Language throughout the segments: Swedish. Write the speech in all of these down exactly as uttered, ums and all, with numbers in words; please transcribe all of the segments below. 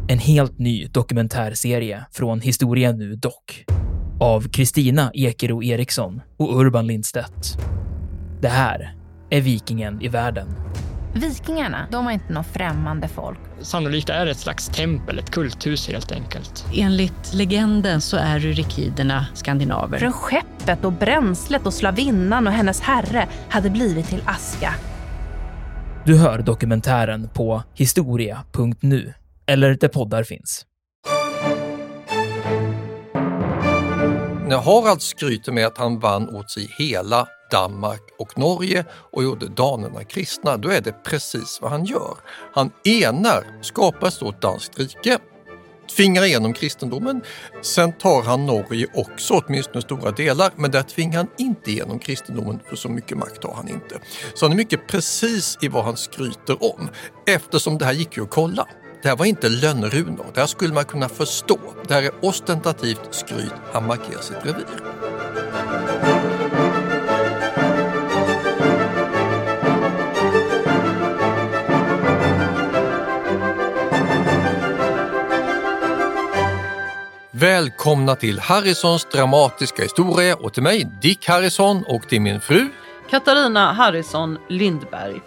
En helt ny dokumentärserie från Historia Nu Dock. Av Kristina Ekero Eriksson och Urban Lindstedt. Det här är Vikingen i världen. Vikingarna, de var inte någon främmande folk. Sannolikt är det ett slags tempel, ett kulthus helt enkelt. Enligt legenden så är rykiderna skandinaver. Från skeppet och bränslet och slavinnan och hennes herre hade blivit till aska. Du hör dokumentären på historia punkt nu eller där poddar finns. När Harald skryter med att han vann åt sig hela Danmark och Norge och gjorde danerna kristna, då är det precis vad han gör. Han enar, skapar ett stort danskt rike, tvingar igenom kristendomen. Sen tar han Norge också, åtminstone stora delar, men där tvingar han inte igenom kristendomen, för så mycket makt har han inte. Så han är mycket precis i vad han skryter om, eftersom det här gick ju att kolla. Det här var inte lönnrunor, det här skulle man kunna förstå. Det här är ostentativt skryt, han markerar sitt revir. Välkomna till Harrisons dramatiska historia och till mig, Dick Harrison, och till min fru Katarina Harrison Lindberg,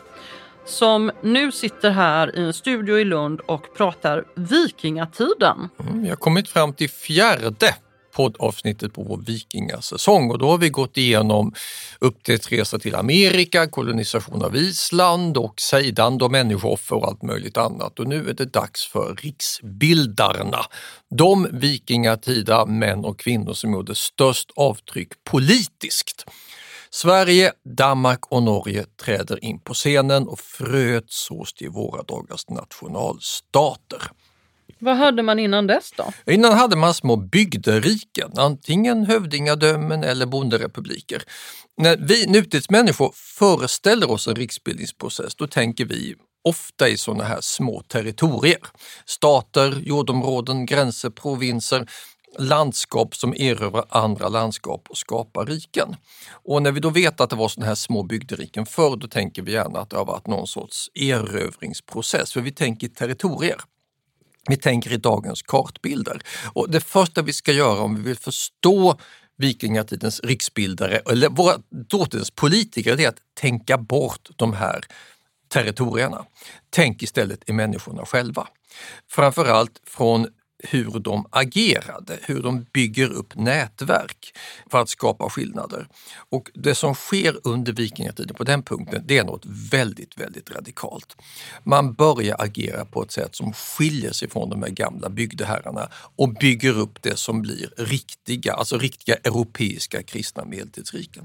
som nu sitter här i en studio i Lund och pratar vikingatiden. Mm, vi har kommit fram till fjärde poddavsnittet på vår vikingasäsong och då har vi gått igenom upptäcktsresa till Amerika, kolonisation av Island och sedan och människooffer och allt möjligt annat. Och nu är det dags för riksbildarna. De vikingatida män och kvinnor som gjorde störst avtryck politiskt. Sverige, Danmark och Norge träder in på scenen och fröet sås till våra dagars nationalstater. Vad hade man innan dess då? Innan hade man små bygderiken, antingen hövdingadömen eller bonderepubliker. När vi nutidsmänniskor föreställer oss en riksbildningsprocess, då tänker vi ofta i sådana här små territorier. Stater, jordområden, gränser, provinser, landskap som erövrar andra landskap och skapar riken. Och när vi då vet att det var sådana här små bygderiken förr, då tänker vi gärna att det har varit någon sorts erövringsprocess, för vi tänker territorier. Vi tänker i dagens kartbilder. Och det första vi ska göra om vi vill förstå vikingatidens riksbildare eller våra dåtidens politiker, det är att tänka bort de här territorierna. Tänk istället i människorna själva. Framförallt från hur de agerade, hur de bygger upp nätverk för att skapa skillnader. Och det som sker under vikingatiden på den punkten, det är något väldigt, väldigt radikalt. Man börjar agera på ett sätt som skiljer sig från de här gamla bygdeherrarna och bygger upp det som blir riktiga, alltså riktiga europeiska kristna medeltidsriken.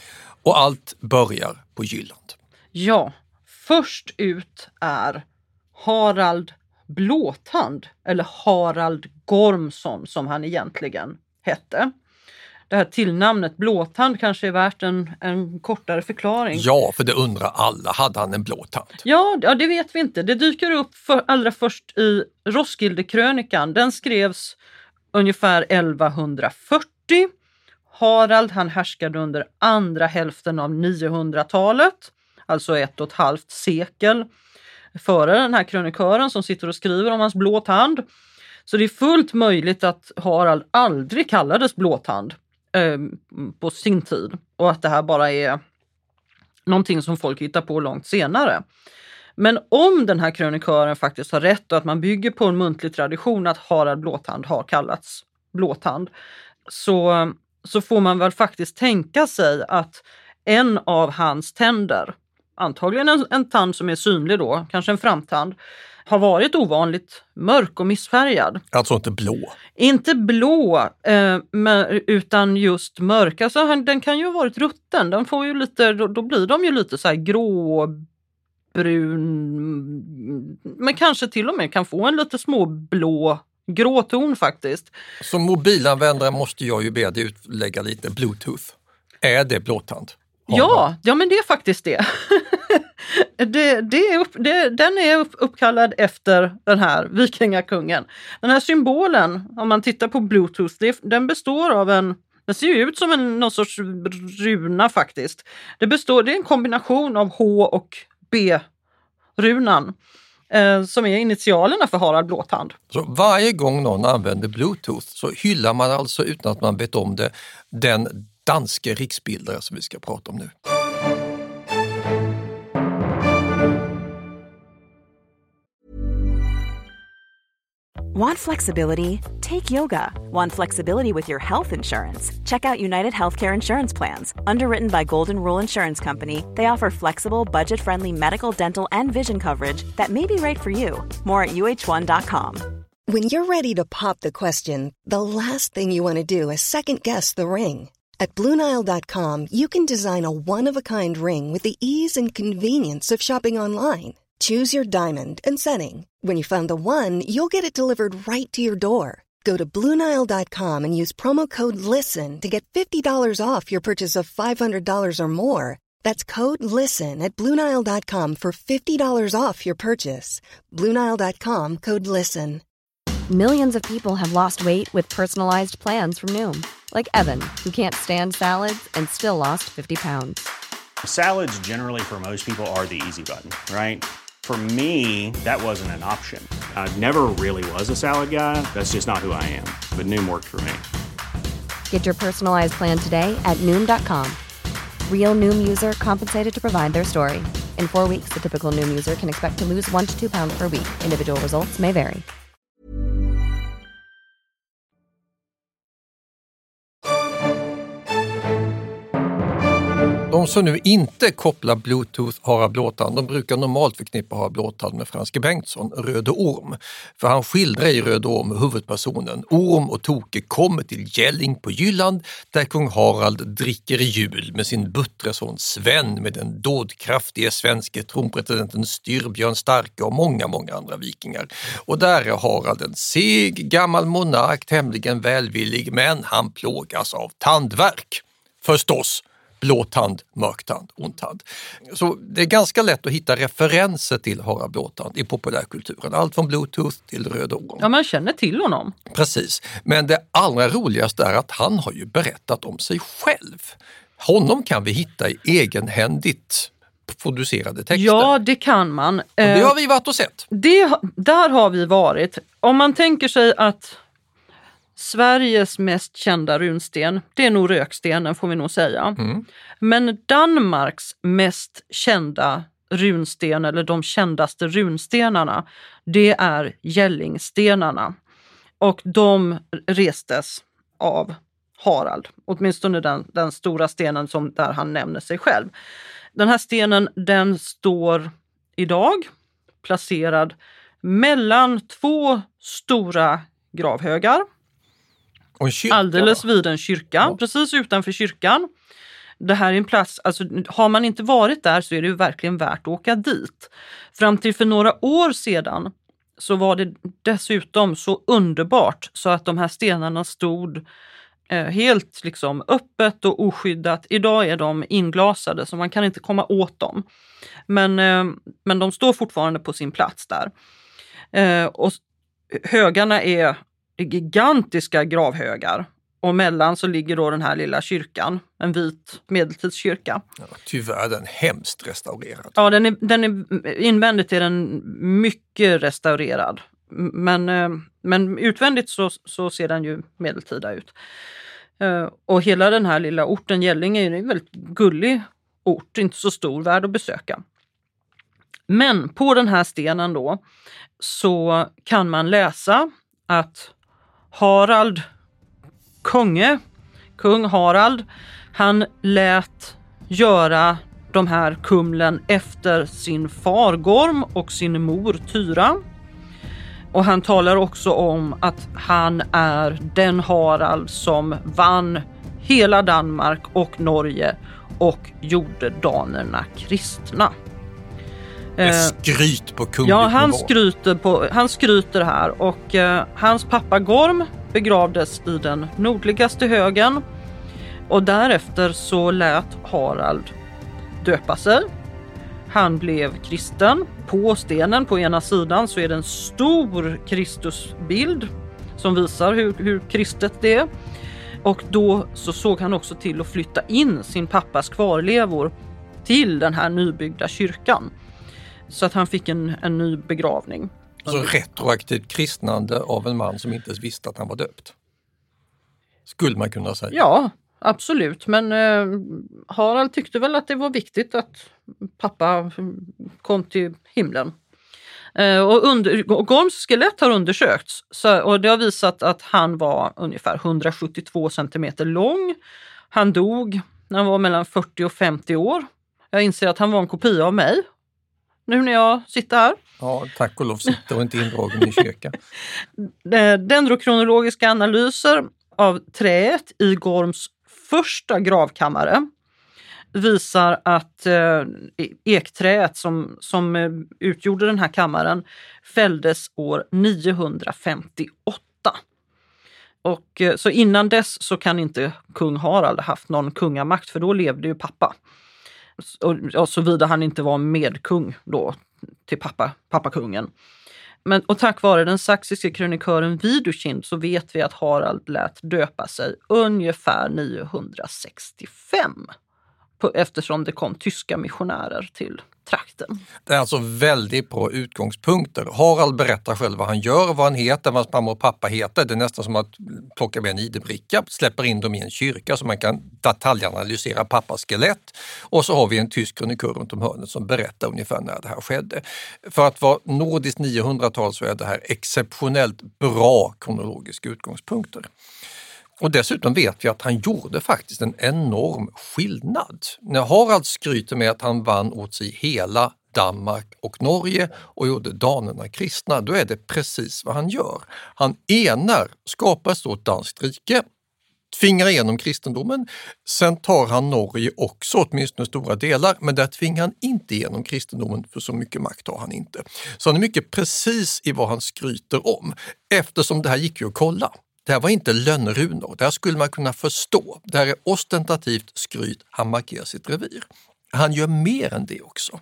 Och allt börjar på Jylland. Ja, först ut är Harald Blåtand, eller Harald Gormsson som han egentligen hette. Det här tillnamnet Blåtand kanske är värt en, en kortare förklaring. Ja, för det undrar alla. Hade han en blåtand? Ja, ja, det vet vi inte. Det dyker upp för, allra först i Roskildekrönikan. Den skrevs ungefär elvahundrafyrtio. Harald, han härskade under andra hälften av niohundratalet, alltså ett och ett halvt sekel före den här krönikören som sitter och skriver om hans blåtand. Så det är fullt möjligt att Harald aldrig kallades blåtand eh, på sin tid. Och att det här bara är någonting som folk hittar på långt senare. Men om den här krönikören faktiskt har rätt och att man bygger på en muntlig tradition att Harald Blåtand har kallats blåtand, så, så får man väl faktiskt tänka sig att en av hans tänder, antagligen en, en tand som är synlig då, kanske en framtand, har varit ovanligt mörk och missfärgad. Alltså inte blå? Inte blå, eh, men, utan just mörk. Alltså, han, den kan ju ha varit rutten. Den får ju lite, då, då blir de ju lite så här gråbrun, men kanske till och med kan få en lite småblå gråton faktiskt. Som mobilanvändare måste jag ju be dig utlägga lite Bluetooth. Är det blåtand? Ja, ja, men det är faktiskt det. det, det är upp, det den är upp, uppkallad efter den här vikingakungen. Den här symbolen, om man tittar på Bluetooth, det, den består av en, den ser ju ut som en någon sorts runa faktiskt. Det består, det är en kombination av H och B-runan. eh, som är initialerna för Harald Blåtand. Så varje gång någon använder Bluetooth så hyllar man alltså utan att man vet om det den danske riksbildare som vi ska prata om nu. Want flexibility? Take yoga. Want flexibility with your health insurance? Check out United Healthcare Insurance Plans. Underwritten by Golden Rule Insurance Company, they offer flexible, budget-friendly medical, dental, and vision coverage that may be right for you. More at U H one dot com. When you're ready to pop the question, the last thing you want to do is second-guess the ring. At Blue Nile dot com, you can design a one-of-a-kind ring with the ease and convenience of shopping online. Choose your diamond and setting. When you find the one, you'll get it delivered right to your door. Go to Blue Nile dot com and use promo code LISTEN to get fifty dollars off your purchase of five hundred dollars or more. That's code LISTEN at Blue Nile dot com for fifty dollars off your purchase. Blue Nile dot com, code LISTEN. Millions of people have lost weight with personalized plans from Noom. Like Evan, who can't stand salads and still lost fifty pounds. Salads generally for most people are the easy button, right? For me, that wasn't an option. I never really was a salad guy. That's just not who I am. But Noom worked for me. Get your personalized plan today at Noom dot com. Real Noom user compensated to provide their story. In four weeks, the typical Noom user can expect to lose one to two pounds per week. Individual results may vary. De som nu inte kopplar Bluetooth Harald Blåtand, de brukar normalt förknippa Harald Blåtand med Franske Bengtsson, Röde Orm. För han skildrar i Röde Orm huvudpersonen Orm och Toke kommer till Gälling på Jylland där kung Harald dricker i jul med sin buttreson Sven med den dådkraftige svenske tronpresidenten Styrbjörn Starke och många, många andra vikingar. Och där är Harald en seg, gammal monark, tämligen välvillig, men han plågas av tandvärk. Förstås. Blåtand, mörktand, ondtand. Så det är ganska lätt att hitta referenser till Harald Blåtand i populärkulturen. Allt från Bluetooth till Röde Orm. Ja, man känner till honom. Precis. Men det allra roligaste är att han har ju berättat om sig själv. Honom kan vi hitta i egenhändigt producerade texter. Ja, det kan man. Och det har vi varit och sett. Det, där har vi varit. Om man tänker sig att Sveriges mest kända runsten, det är nog rökstenen får vi nog säga. Mm. Men Danmarks mest kända runsten, eller de kändaste runstenarna, det är Gällingstenarna. Och de restes av Harald, åtminstone den, den stora stenen som där han nämner sig själv. Den här stenen, den står idag placerad mellan två stora gravhögar. Och kyrka, alldeles vid en kyrka, ja. Precis utanför kyrkan. Det här är en plats, alltså har man inte varit där så är det ju verkligen värt att åka dit. Fram till för några år sedan så var det dessutom så underbart så att de här stenarna stod eh, helt liksom öppet och oskyddat. Idag är de inglasade så man kan inte komma åt dem. Men, eh, men de står fortfarande på sin plats där. Eh, och högarna är gigantiska gravhögar och mellan så ligger då den här lilla kyrkan, en vit medeltidskyrka. Ja, tyvärr den hemskt restaurerad. Ja, den är, den är invändigt är den mycket restaurerad. Men, men utvändigt så, så ser den ju medeltida ut. Och hela den här lilla orten Gälling är en väldigt gullig ort, inte så stor, värd att besöka. Men på den här stenen då så kan man läsa att Harald Konge, kung Harald, han lät göra de här kumlen efter sin far Gorm och sin mor Tyra. Och han talar också om att han är den Harald som vann hela Danmark och Norge och gjorde danerna kristna. Skryt på kunglig Ja, han nivå. skryter, på, han skryter här och eh, hans pappa Gorm begravdes i den nordligaste högen och därefter så lät Harald döpa sig. Han blev kristen. På stenen på ena sidan så är det en stor Kristusbild som visar hur, hur kristet det är. Och då så såg han också till att flytta in sin pappas kvarlevor till den här nybyggda kyrkan. Så att han fick en, en ny begravning. Så retroaktivt kristnande av en man som inte ens visste att han var döpt. Skulle man kunna säga. Ja, absolut. Men eh, Harald tyckte väl att det var viktigt att pappa kom till himlen. Eh, och, under, och Gorms skelett har undersökts. Så, och det har visat att han var ungefär hundrasjuttiotvå centimeter lång. Han dog när han var mellan fyrtio och femtio år. Jag inser att han var en kopia av mig. Nu när jag sitter här. Ja, tack och lov sitter och inte indragen i kyrkan. Dendrokronologiska analyser av träet i Gorms första gravkammare visar att eh, ekträet som, som eh, utgjorde den här kammaren fälldes år niohundrafemtioåtta. Och, eh, så innan dess så kan inte kung Harald haft någon kungamakt, för då levde ju pappa. Och, och såvida han inte var medkung då till pappa, pappakungen. Men, och tack vare den saxiske krönikören Widukind så vet vi att Harald lät döpa sig ungefär niohundrasextiofem. På, eftersom det kom tyska missionärer till trakten. Det är alltså väldigt bra utgångspunkter. Harald berättar själv vad han gör, vad han heter, vad hans mamma och pappa heter. Det är nästan som att plocka med en I D-bricka, släpper in dem i en kyrka så man kan detaljanalysera pappas skelett. Och så har vi en tysk krönikör runt om hörnet som berättar ungefär när det här skedde. För att vara nordiskt niohundratal så är det här exceptionellt bra kronologiska utgångspunkter. Och dessutom vet vi att han gjorde faktiskt en enorm skillnad. När Harald skryter med att han vann åt sig hela Danmark och Norge och gjorde danerna kristna, då är det precis vad han gör. Han enar, skapar ett stort danskt rike, tvingar igenom kristendomen. Sen tar han Norge också, åtminstone stora delar, men där tvingar han inte igenom kristendomen, för så mycket makt har han inte. Så han är mycket precis i vad han skryter om, eftersom det här gick ju att kolla. Det här var inte lönnrunor, det här skulle man kunna förstå. Det här är ostentativt skryt, han markerar sitt revir. Han gör mer än det också.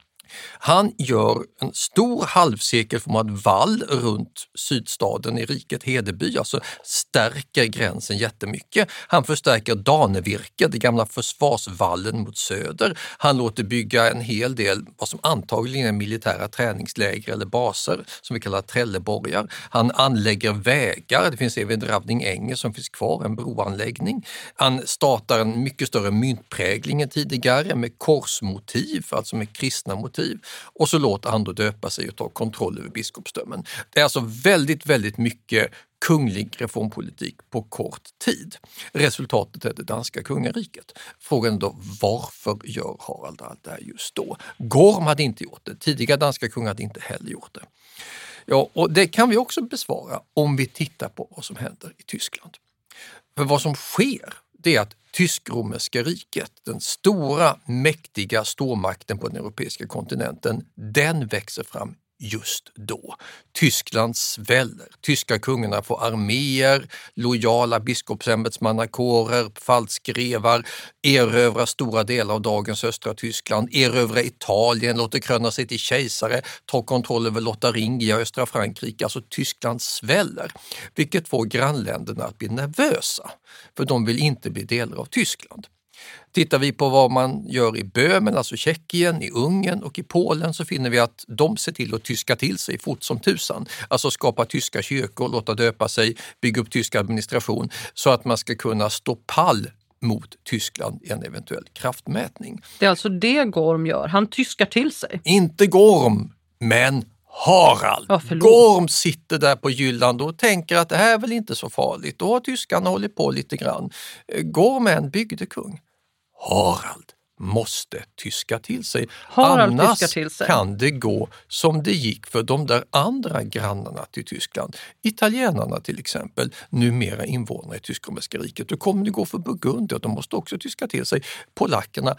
Han gör en stor halvcirkelformad vall runt sydstaden i riket Hedeby, alltså stärker gränsen jättemycket. Han förstärker Danevirke, det gamla försvarsvallen mot söder. Han låter bygga en hel del vad som antagligen är militära träningsläger eller baser som vi kallar trelleborgar. Han anlägger vägar, det finns även Ravning Änge som finns kvar, en broanläggning. Han startar en mycket större myntprägling än tidigare med korsmotiv, alltså med kristna motiv. Och så låter han då döpa sig och ta kontroll över biskopsdömen. Det är alltså väldigt, väldigt mycket kunglig reformpolitik på kort tid. Resultatet är det danska kungariket. Frågan är då, varför gör Harald allt det här just då? Gorm hade inte gjort det. Tidigare danska kungar hade inte heller gjort det. Ja, och det kan vi också besvara om vi tittar på vad som händer i Tyskland. För vad som sker, det är att Tysk-romerska riket, den stora, mäktiga stormakten på den europeiska kontinenten, den växer fram just då. Tyskland sväller. Tyska kungarna får arméer, lojala biskopsämbetsmannakårer, falskrevar, erövrar stora delar av dagens östra Tyskland, erövrar Italien, låter kröna sig till kejsare, tar kontroll över Lotharingia, östra Frankrike. Alltså Tyskland sväller, vilket får grannländerna att bli nervösa, för de vill inte bli delar av Tyskland. Tittar vi på vad man gör i Böhmen, alltså Tjeckien, i Ungern och i Polen, så finner vi att de ser till att tyska till sig fort som tusan. Alltså skapa tyska kyrkor, låta döpa sig, bygga upp tysk administration så att man ska kunna stå pall mot Tyskland i en eventuell kraftmätning. Det är alltså det Gorm gör, han tyskar till sig. Inte Gorm, men Harald. Ja, Gorm sitter där på Jylland och tänker att det här är väl inte så farligt. Då har tyskarna hållit på lite grann. Gorm är en bygdekung. Harald måste tyska till sig. Harald Annars tyskar till sig. kan det gå som det gick för de där andra grannarna till Tyskland. Italienarna till exempel, numera invånare i Tysk-romerska riket. Då kommer det gå för Burgundier, de måste också tyska till sig. Polackerna.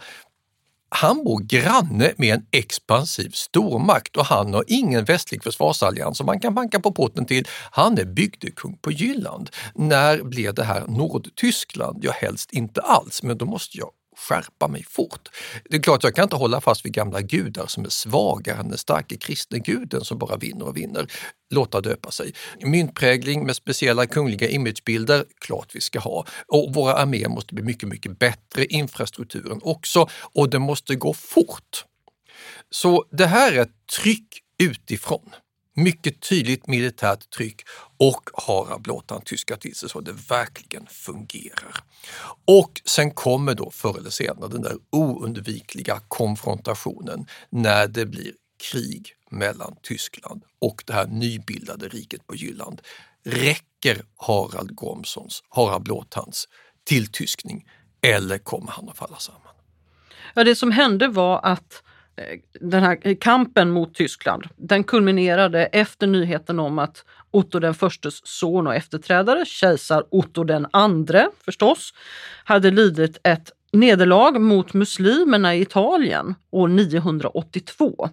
Han bor granne med en expansiv stormakt och han har ingen västlig försvarsallians som man kan banka på porten till. Han är bygdekung på Jylland. När blir det här Nordtyskland? Ja, helst inte alls, men då måste jag skärpa mig fort. Det är klart jag kan inte hålla fast vid gamla gudar som är svagare än den starka kristna guden som bara vinner och vinner. Låta döpa sig. Myntprägling med speciella kungliga imagebilder, klart vi ska ha. Och våra arméer måste bli mycket, mycket bättre. Infrastrukturen också. Och det måste gå fort. Så det här är ett tryck utifrån. Mycket tydligt militärt tryck och Harald Blåtand tyskar till sig så det verkligen fungerar. Och sen kommer då förr eller senare den där oundvikliga konfrontationen när det blir krig mellan Tyskland och det här nybildade riket på Jylland. Räcker Harald Gormsons, Harald Blåtands tilltyskning eller kommer han att falla samman? Ja, det som hände var att den här kampen mot Tyskland, den kulminerade efter nyheten om att Otto den förstes son och efterträdare, kejsar Otto den andre förstås, hade lidit ett nederlag mot muslimerna i Italien år niohundraåttiotvå.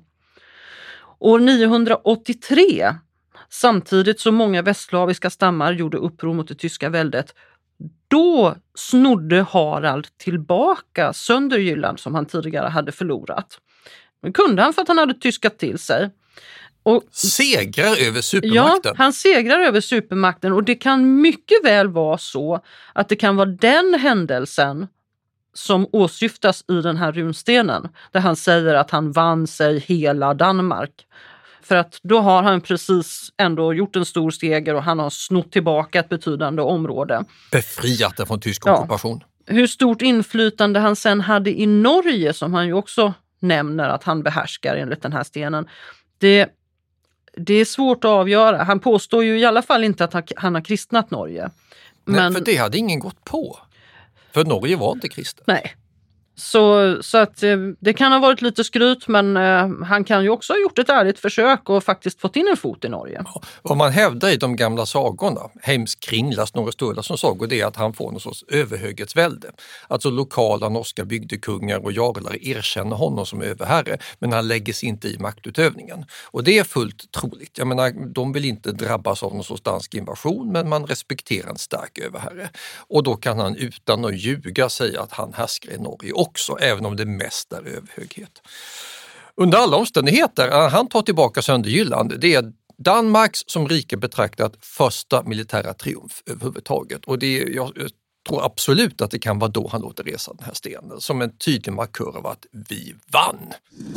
År niohundraåttiotre, samtidigt som många västslaviska stammar gjorde uppror mot det tyska väldet, då snodde Harald tillbaka Sönderjylland som han tidigare hade förlorat. Det kunde han för att han hade tyskat till sig. Och, segrar över supermakten. Ja, han segrar över supermakten och det kan mycket väl vara så att det kan vara den händelsen som åsyftas i den här runstenen. Där han säger att han vann sig hela Danmark. För att då har han precis ändå gjort en stor seger och han har snott tillbaka ett betydande område. Befriat det från tysk ja. ockupation. Hur stort inflytande han sen hade i Norge, som han ju också nämner att han behärskar enligt den här stenen, det, det är svårt att avgöra. Han påstår ju i alla fall inte att han har kristnat Norge. Men... Nej, för det hade ingen gått på. För Norge var inte kristet. Nej. Så, så att det kan ha varit lite skryt, men eh, han kan ju också ha gjort ett ärligt försök och faktiskt fått in en fot i Norge. Ja, vad man hävdar i de gamla sagorna, Heimskringla, Snorre Sturlason sagor, det är att han får någon sorts överhöghetsvälde. Alltså lokala norska bygdekungar och jarlar erkänner honom som överherre, men han lägger sig inte i maktutövningen. Och det är fullt troligt. Jag menar, de vill inte drabbas av någon sorts dansk invasion, men man respekterar en stark överherre. Och då kan han utan att ljuga säga att han härskar i Norge också, även om det mest är överhöghet. Under alla omständigheter, han tar tillbaka Sönderjylland. Det är Danmarks som rike betraktat första militära triumf överhuvudtaget. Och det är, jag tror absolut att det kan vara då han låter resa den här stenen som en tydlig markör av att vi vann.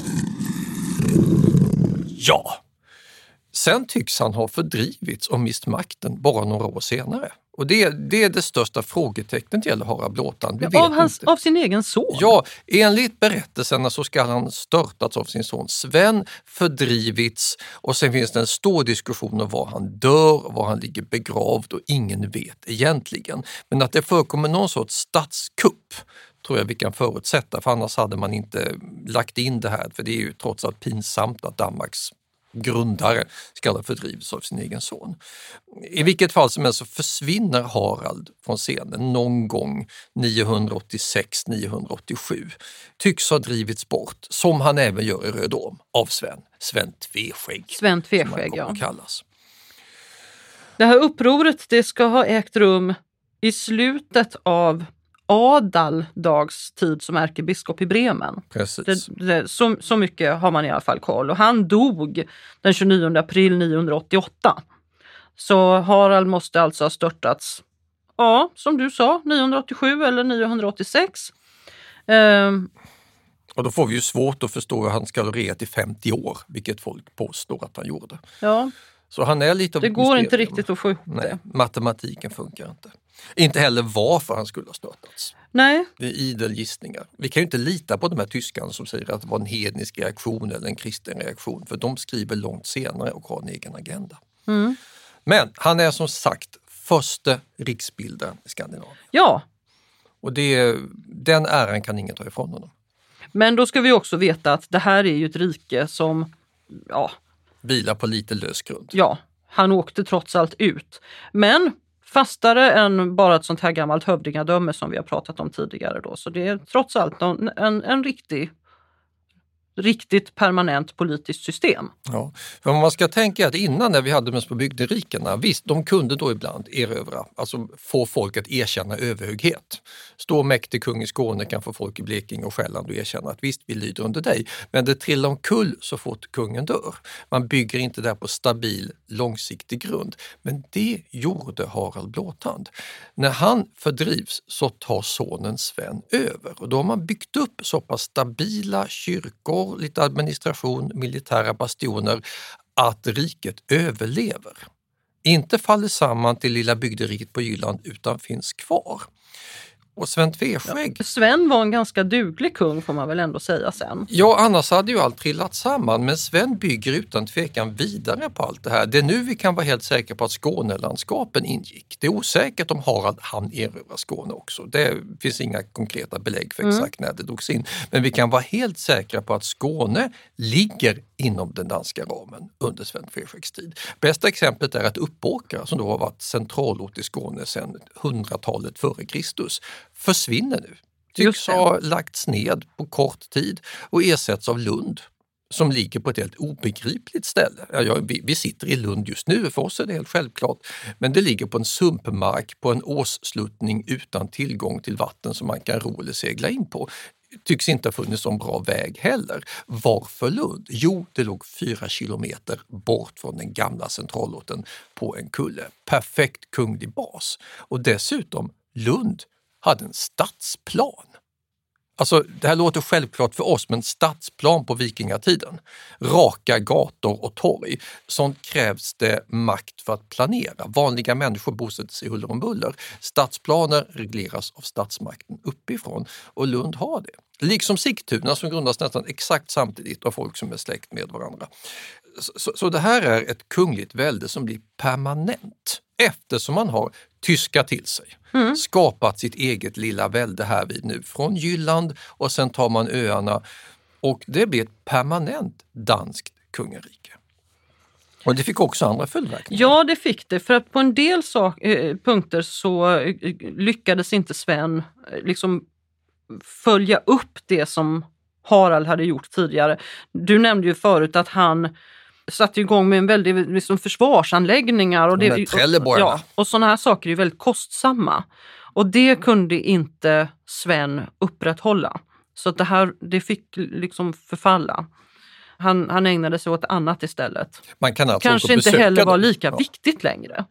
Ja. Sen tycks han ha fördrivits och mist makten bara några år senare. Och det, det är det största frågetecknet gäller Harald Blåtand. Vi ja, av, vet hans, inte. av sin egen son? Ja, enligt berättelserna så ska han störtats av sin son Sven, fördrivits och sen finns det en stor diskussion om var han dör, var han ligger begravd och ingen vet egentligen. Men att det förekommer någon sorts statskupp tror jag vi kan förutsätta, för annars hade man inte lagt in det här, för det är ju trots allt pinsamt att Danmarks grundare ska ha fördrivits av sin egen son. I vilket fall som helst så försvinner Harald från scenen någon gång niohundraåttiosex niohundraåttiosju. Tycks ha drivits bort, som han även gör i Röd Orm, av Sven. Sven Tveskägg. Sven Tveskägg, ja. Kallas. Det här upproret, det ska ha ägt rum i slutet av Adaldags tid som ärkebiskop i Bremen. Precis. Det, det, så, så mycket har man i alla fall koll. Och han dog den tjugonionde april niohundraåttioåtta. Så Harald måste alltså ha störtats, ja, som du sa, niohundraåttiosju eller niohundraåttiosex. Ehm. Och då får vi ju svårt att förstå hur han ska ha regerat i femtio år, vilket folk påstår att han gjorde. Ja. Så han är lite av det ett går mysterium. inte riktigt att få ihop Nej, det. matematiken funkar inte. Inte heller varför han skulle ha störtats. Nej. Det är idel gissningar. Vi kan ju inte lita på de här tyskarna som säger att det var en hednisk reaktion eller en kristen reaktion, för de skriver långt senare och har en egen agenda. Mm. Men han är som sagt första riksbildaren i Skandinavien. Ja. Och det, den äran kan ingen ta ifrån honom. Men då ska vi också veta att det här är ju ett rike som, ja, vilar på lite lös grund. Ja, han åkte trots allt ut. Men fastare än bara ett sånt här gammalt hövdingadöme som vi har pratat om tidigare då. Så det är trots allt en, en, en riktig, riktigt permanent politiskt system. Ja, för man ska tänka att innan när vi hade mest på bygderikena, visst, de kunde då ibland erövra, alltså få folk att erkänna överhöghet. Stor mäktig kung i Skåne kan få folk i Blekinge och Själland att erkänna att visst, vi lyder under dig, men det trillar omkull så fort kungen dör. Man bygger inte där på stabil, långsiktig grund, men det gjorde Harald Blåtand. När han fördrivs så tar sonen Sven över och då har man byggt upp så pass stabila kyrkor försvar, lite administration, militära bastioner, att riket överlever. Inte faller samman till lilla bygderiket på Jylland utan finns kvar. Och Sven Tveskägg... Ja, Sven var en ganska duglig kung får man väl ändå säga sen. Ja, annars hade ju allt trillat samman, men Sven bygger utan tvekan vidare på allt det här. Det är nu vi kan vara helt säkra på att Skånelandskapen ingick. Det är osäkert om Harald hann erövra Skåne också. Det finns inga konkreta belägg för exakt mm. när det drogs in. Men vi kan vara helt säkra på att Skåne ligger inom den danska ramen under Sven Tveskäggs tid. Bästa exemplet är att Uppåkra, som då har varit centralort i Skåne sedan hundratalet före Kristus, försvinner nu. Tycks ha lagts ned på kort tid och ersätts av Lund som ligger på ett helt obegripligt ställe. Ja, vi, vi sitter i Lund just nu, för oss är det helt självklart, men det ligger på en sumpmark på en åssluttning utan tillgång till vatten som man kan ro eller segla in på. Tycks inte ha funnits en bra väg heller. Varför Lund? Jo, det låg fyra kilometer bort från den gamla centralorten på en kulle. Perfekt kunglig bas. Och dessutom, Lund hade en stadsplan. Alltså, det här låter självklart för oss, men stadsplan på vikingatiden. Raka gator och torg. Sånt krävs det makt för att planera. Vanliga människor bosätter sig i huller om buller. Stadsplaner regleras av statsmakten uppifrån och Lund har det. Liksom Sigtuna som grundas nästan exakt samtidigt av folk som är släkt med varandra. Så, så, så det här är ett kungligt välde som blir permanent eftersom man har tyskat till sig. Mm. Skapat sitt eget lilla välde här vid nu från Jylland och sen tar man öarna och det blir ett permanent danskt kungarike. Och det fick också andra följdverkningar. Ja, det fick det. För att på en del sak, eh, punkter så eh, lyckades inte Sven eh, liksom följa upp det som Harald hade gjort tidigare. Du nämnde ju förut att han satte igång med en väldigt liksom, försvarsanläggningar och, det, och, ja, och sådana här saker är ju väldigt kostsamma. Och det kunde inte Sven upprätthålla. Så att det här det fick liksom förfalla. Han, han ägnade sig åt annat istället. Man kan alltså kanske inte heller var lika ja. viktigt längre.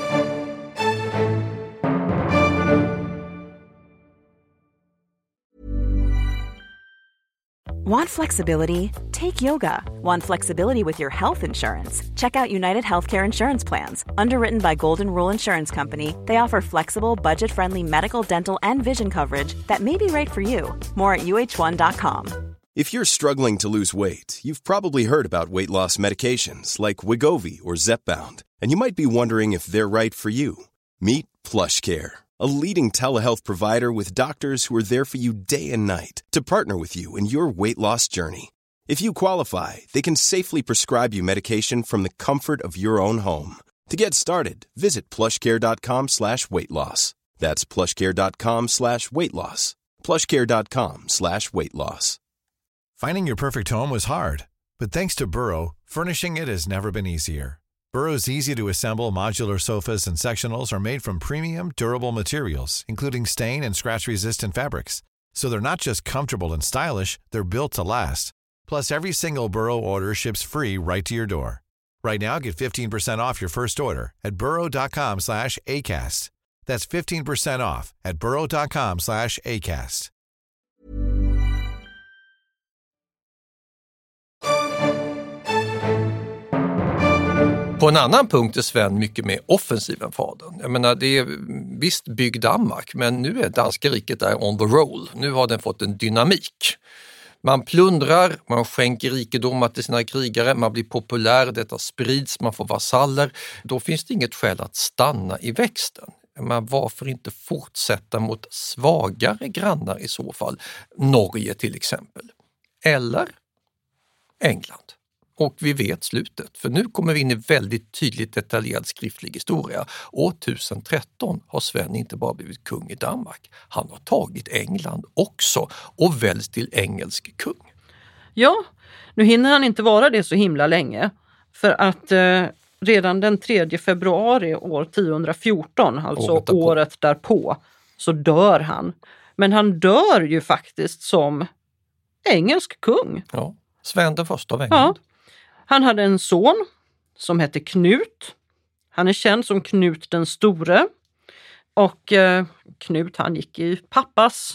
Want flexibility? Take yoga. Want flexibility with your health insurance? Check out United Healthcare Insurance Plans. Underwritten by Golden Rule Insurance Company, they offer flexible, budget-friendly medical, dental, and vision coverage that may be right for you. More at U H one dot com. If you're struggling to lose weight, you've probably heard about weight loss medications like Wegovy or Zepbound, and you might be wondering if they're right for you. Meet PlushCare, a leading telehealth provider with doctors who are there for you day and night to partner with you in your weight loss journey. If you qualify, they can safely prescribe you medication from the comfort of your own home. To get started, visit plushcare.com slash weight loss. That's plushcare.com slash weight loss. plushcare.com slash weight loss. Finding your perfect home was hard, but thanks to Burrow, furnishing it has never been easier. Burrow's easy-to-assemble modular sofas and sectionals are made from premium, durable materials, including stain and scratch-resistant fabrics. So they're not just comfortable and stylish, they're built to last. Plus, every single Burrow order ships free right to your door. Right now, get fifteen percent off your first order at burrow.com slash ACAST. That's fifteen percent off at burrow.com slash ACAST. På en annan punkt är Sven mycket mer offensiv än fadern. Jag menar, det är visst bygg Danmark, men nu är danska riket där on the roll. Nu har den fått en dynamik. Man plundrar, man skänker rikedomar till sina krigare, man blir populär, detta sprids, man får vasaller. Då finns det inget skäl att stanna i växten. Men varför inte fortsätta mot svagare grannar i så fall? Norge till exempel. Eller England. Och vi vet slutet, för nu kommer vi in i väldigt tydligt detaljerad skriftlig historia. År tusen tretton har Sven inte bara blivit kung i Danmark, han har tagit England också och väljs till engelsk kung. Ja, nu hinner han inte vara det så himla länge. För att eh, redan den tredje februari år tio fjorton, alltså året därpå. året därpå, så dör han. Men han dör ju faktiskt som engelsk kung. Ja, Sven den första av England. Ja. Han hade en son som hette Knut. Han är känd som Knut den store. Och eh, Knut han gick i pappas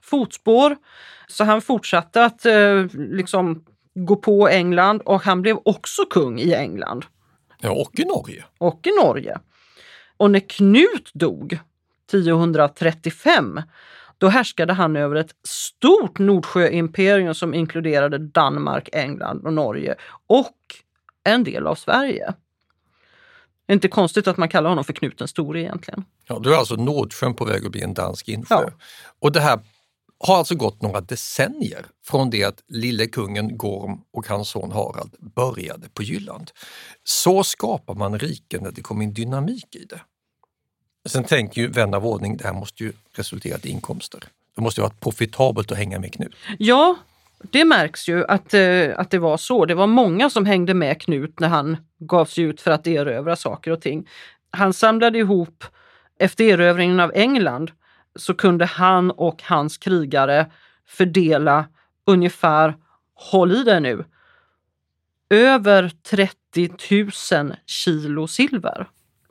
fotspår. Så han fortsatte att eh, liksom gå på England och han blev också kung i England. Ja, och i Norge. Och i Norge. Och när Knut dog tiohundratrettiofem, då härskade han över ett stort Nordsjöimperium som inkluderade Danmark, England och Norge och en del av Sverige. Det är inte konstigt att man kallar honom för Knut den store egentligen. Ja, då är alltså Nordsjön på väg att bli en dansk insjö. Ja. Och det här har alltså gått några decennier från det att lille kungen Gorm och hans son Harald började på Jylland. Så skapar man riken när det kommer in dynamik i det. Sen tänker ju vän av ordning, det här måste ju resultera i inkomster. Det måste ju vara profitabelt att hänga med Knut. Ja, det märks ju att, eh, att det var så. Det var många som hängde med Knut när han gav sig ut för att erövra saker och ting. Han samlade ihop, efter erövringen av England så kunde han och hans krigare fördela ungefär, håll i det nu, över trettio tusen kilo silver.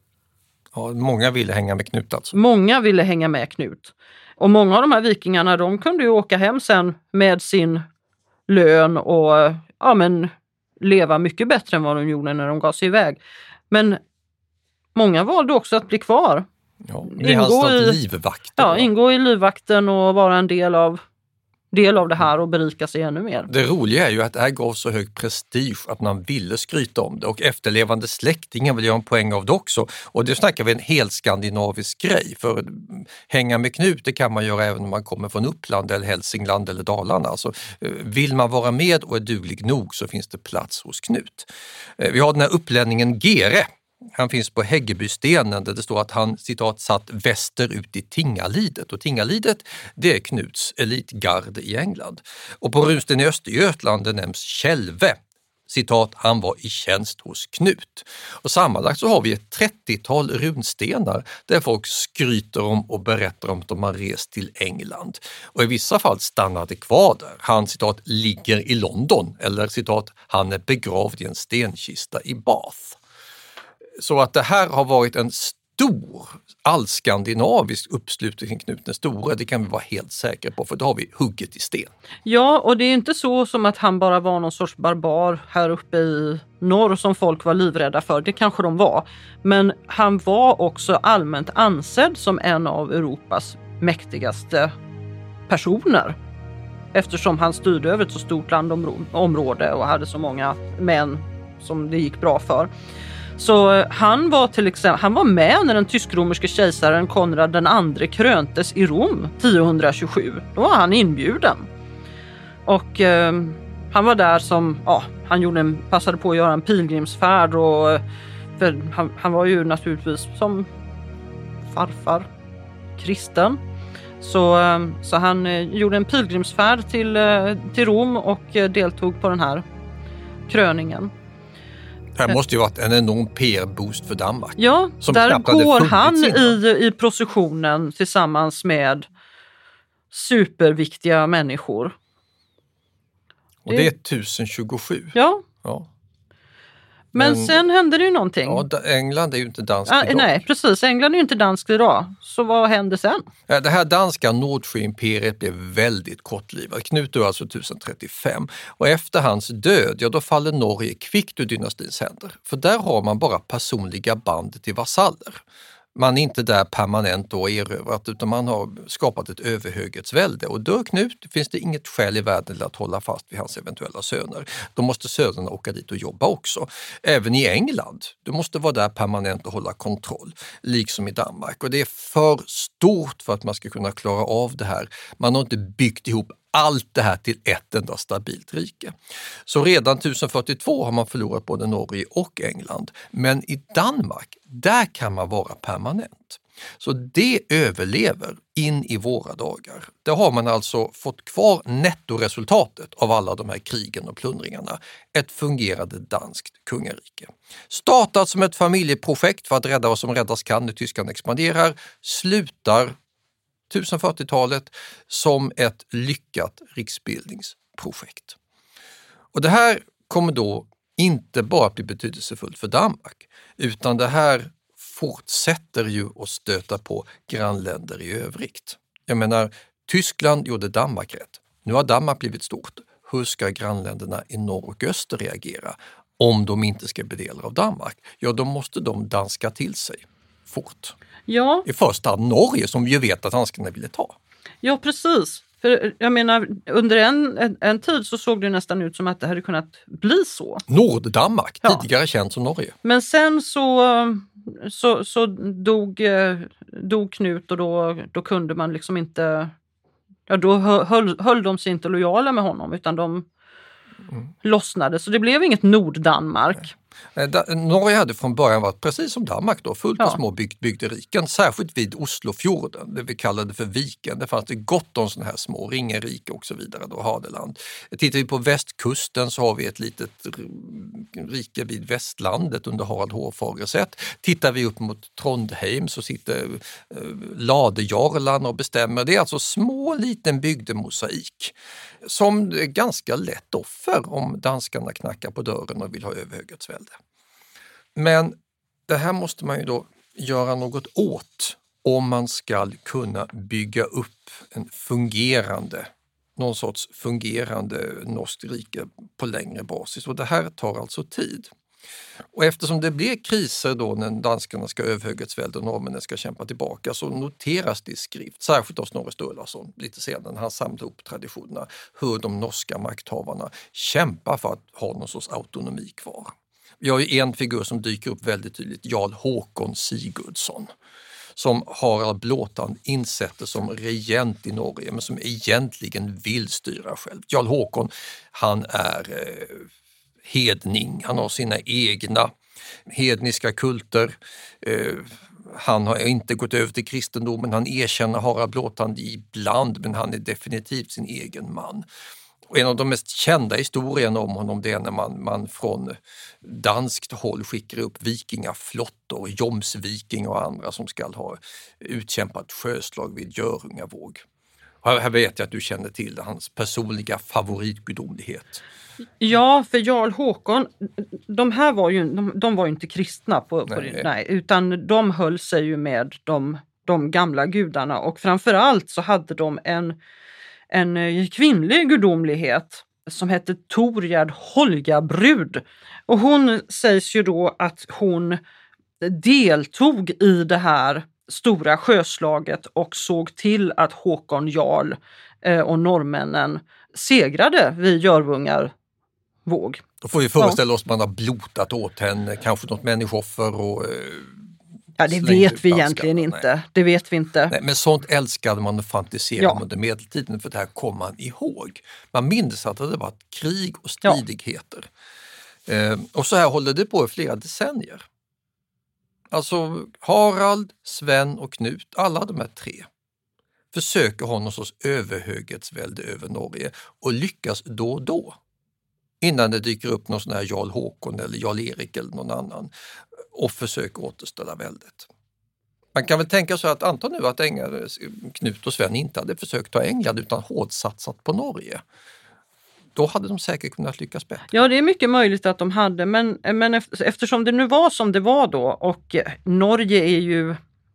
Ja, många ville hänga med Knut alltså. Många ville hänga med Knut. Och många av de här vikingarna, de kunde ju åka hem sen med sin lön och ja, men, leva mycket bättre än vad de gjorde när de gav sig iväg. Men många valde också att bli kvar. Ja, det är alltså i, livvakten. Ja, ingå i livvakten och vara en del av, del av det här och berika sig ännu mer. Det roliga är ju att det här gav så hög prestige att man ville skryta om det och efterlevande släktingar vill göra en poäng av det också. Och det snackar vi en helt skandinavisk grej, för hänga med Knut det kan man göra även om man kommer från Uppland eller Hälsingland eller Dalarna. Alltså, vill man vara med och är duglig nog så finns det plats hos Knut. Vi har den här upplänningen Gere. Han finns på Häggebystenen där det står att han citat satt väster ut i Tingalidet, och Tingalidet det är Knuts elitgard i England. Och på runsten i Östergötland nämns Kälve, citat han var i tjänst hos Knut. Och sammanlagt så har vi ett trettiotal runstenar där folk skryter om och berättar om att de har rest till England. Och i vissa fall stannade kvar där. Han citat ligger i London eller citat han är begravd i en stenkista i Bath. Så att det här har varit en stor allskandinavisk uppslutning kring Knut den store, det kan vi vara helt säkra på, för då har vi hugget i sten. Ja, och det är inte så som att han bara var någon sorts barbar här uppe i norr som folk var livrädda för. Det kanske de var. Men han var också allmänt ansedd som en av Europas mäktigaste personer. Eftersom han styrde över ett så stort landområde och hade så många män som det gick bra för. Så han var till exempel, han var med när den tysk-romerske kejsaren Konrad den andre kröntes i Rom tiohundratjugosju. Då var han inbjuden. Och eh, han var där som, ja, han gjorde en, passade på att göra en pilgrimsfärd och för han, han var ju naturligtvis som farfar kristen. Så, eh, så han eh, gjorde en pilgrimsfärd till, eh, till Rom och eh, deltog på den här kröningen. Det här måste ju varit en enorm P R-boost för Danmark. Ja, som där går han i, i processionen tillsammans med superviktiga människor. Och det är tusen tjugosju. Ja. ja. Men, Men sen hände det ju någonting. Ja, England är ju inte danskt ah, idag. Nej, precis. England är ju inte danskt idag. Så vad hände sen? Det här danska Nordsjöimperiet blev väldigt kortlivat. Knut dör alltså tusen trettiofem. Och efter hans död, ja då faller Norge kvickt ur dynastins händer. För där har man bara personliga band till vasaller. Man är inte där permanent och erövrat, utan man har skapat ett överhöghetsvälde. Och dör Knut finns det inget skäl i världen att hålla fast vid hans eventuella söner. Då måste sönerna åka dit och jobba också. Även i England, du måste vara där permanent och hålla kontroll, liksom i Danmark. Och det är för stort för att man ska kunna klara av det här. Man har inte byggt ihop allt det här till ett enda stabilt rike. Så redan tusen fyrtiotvå har man förlorat både Norge och England. Men i Danmark, där kan man vara permanent. Så det överlever in i våra dagar. Där har man alltså fått kvar nettoresultatet av alla de här krigen och plundringarna. Ett fungerande danskt kungarike. Startat som ett familjeprojekt för att rädda vad som räddas kan när Tyskland expanderar, slutar tusen fyrtiotalet som ett lyckat riksbildningsprojekt. Och det här kommer då inte bara bli betydelsefullt för Danmark, utan det här fortsätter ju att stöta på grannländer i övrigt. Jag menar, Tyskland gjorde Danmark rätt. Nu har Danmark blivit stort. Hur ska grannländerna i norr och öster reagera om de inte ska bli delar av Danmark? Ja, då måste de danska till sig fort. Ja. I första hand Norge som vi ju vet att danskarna ville ta. Ja, precis. För jag menar, under en, en, en tid så såg det nästan ut som att det hade kunnat bli så. Norddanmark, ja. tidigare känt som Norge. Men sen så, så, så dog, dog Knut och då, då kunde man liksom inte... Ja, då höll, höll de sig inte lojala med honom utan de mm. lossnade. Så det blev inget Norddanmark. Nej. Norge hade från början varit precis som Danmark då, fullt av ja. små bygd, bygderiken, särskilt vid Oslofjorden, det vi kallade för Viken. Det fanns det gott om sådana här små, Ringerike och så vidare, då Hadeland. Tittar vi på västkusten så har vi ett litet rike vid västlandet under Harald Hårfagresätt. Tittar vi upp mot Trondheim så sitter eh, ladejarlarna och bestämmer. Det är alltså små liten bygdemosaik som är ganska lätt offer om danskarna knackar på dörren och vill ha överhöghetsvälde. Men det här måste man ju då göra något åt om man ska kunna bygga upp en fungerande, någon sorts fungerande norskt rike på längre basis. Och det här tar alltså tid. Och eftersom det blir kriser då när danskarna ska överhöghetsvälde och norrmännen ska kämpa tillbaka så noteras det i skrift, särskilt av Snorre Sturlason lite senare när han samlar upp traditionerna, hur de norska makthavarna kämpar för att ha någon sorts autonomi kvar. Vi har ju en figur som dyker upp väldigt tydligt, Jarl Håkon Sigurdsson, som Harald Blåtand insätter som regent i Norge men som egentligen vill styra själv. Jarl Håkon, han är eh, hedning, han har sina egna hedniska kulter. Eh, han har inte gått över till kristendomen, han erkänner Harald Blåtand ibland men han är definitivt sin egen man. Och en av de mest kända historierna om honom det är när man, man från danskt håll skickar upp vikingaflottor, Jomsviking och andra som ska ha utkämpat sjöslag vid Görungavåg. Här, här vet jag att du känner till hans personliga favoritgudomlighet. Ja, för Jarl Håkon, de här var ju, de, de var ju inte kristna på, på nej. Det, nej, utan de höll sig ju med de, de gamla gudarna och framförallt så hade de en en kvinnlig gudomlighet som hette Torgerd Holgabrud. Och hon sägs ju då att hon deltog i det här stora sjöslaget och såg till att Håkon Jarl och norrmännen segrade vid Görungarvåg. Då får vi föreställa oss att man har blotat åt henne, kanske något människoffer och... Ja, det vet vi egentligen inte. Nej. Det vet vi inte. Nej, men sånt älskade man att fantisera ja. under medeltiden för det här kom man ihåg. Man minns att det var krig och stridigheter. Ja. Eh, och så här håller det på i flera decennier. Alltså Harald, Sven och Knut, alla de här tre försöker ha någon sorts överhöghetsvälde över Norge och lyckas då och då. Innan det dyker upp någon sån här Jarl Håkon eller Jarl Erik eller någon annan och försöker återställa väldet. Man kan väl tänka så att anta nu att England, Knut och Sven inte hade försökt ta England utan hårdsatsat på Norge. Då hade de säkert kunnat lyckas bättre. Ja, det är mycket möjligt att de hade, men, men eftersom det nu var som det var då och Norge är ju...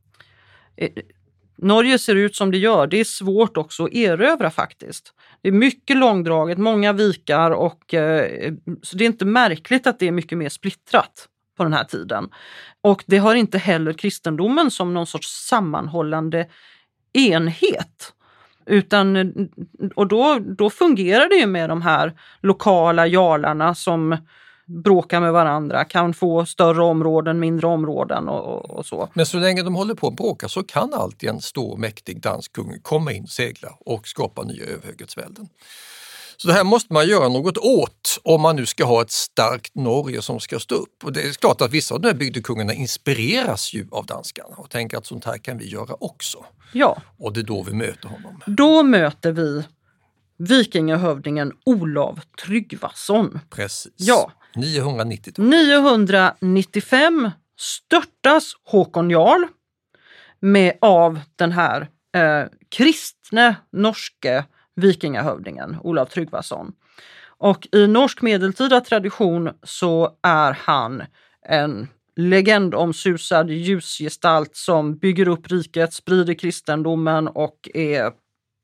Norge ser ut som det gör, det är svårt också att erövra faktiskt. Det är mycket långdraget, många vikar och eh, så det är inte märkligt att det är mycket mer splittrat på den här tiden. Och det har inte heller kristendomen som någon sorts sammanhållande enhet. Utan, och då, då fungerar det ju med de här lokala jarlarna som bråkar med varandra, kan få större områden, mindre områden och, och så. Men så länge de håller på att bråka så kan alltid en stor mäktig dansk kung komma in, segla och skapa nya överhöghetsvälden. Så det här måste man göra något åt om man nu ska ha ett starkt Norge som ska stå upp. Och det är klart att vissa av de här bygdekungarna inspireras ju av danskarna och tänker att sånt här kan vi göra också. Ja. Och det är då vi möter honom. Då möter vi vikingahövdingen Olav Tryggvason. Precis. Ja. niohundranittio. niohundranittiofem störtas Håkon Jarl med av den här eh, kristne norske vikingahövdingen Olav Tryggvason. Och i norsk medeltida tradition så är han en legendomsusad ljusgestalt som bygger upp riket, sprider kristendomen och är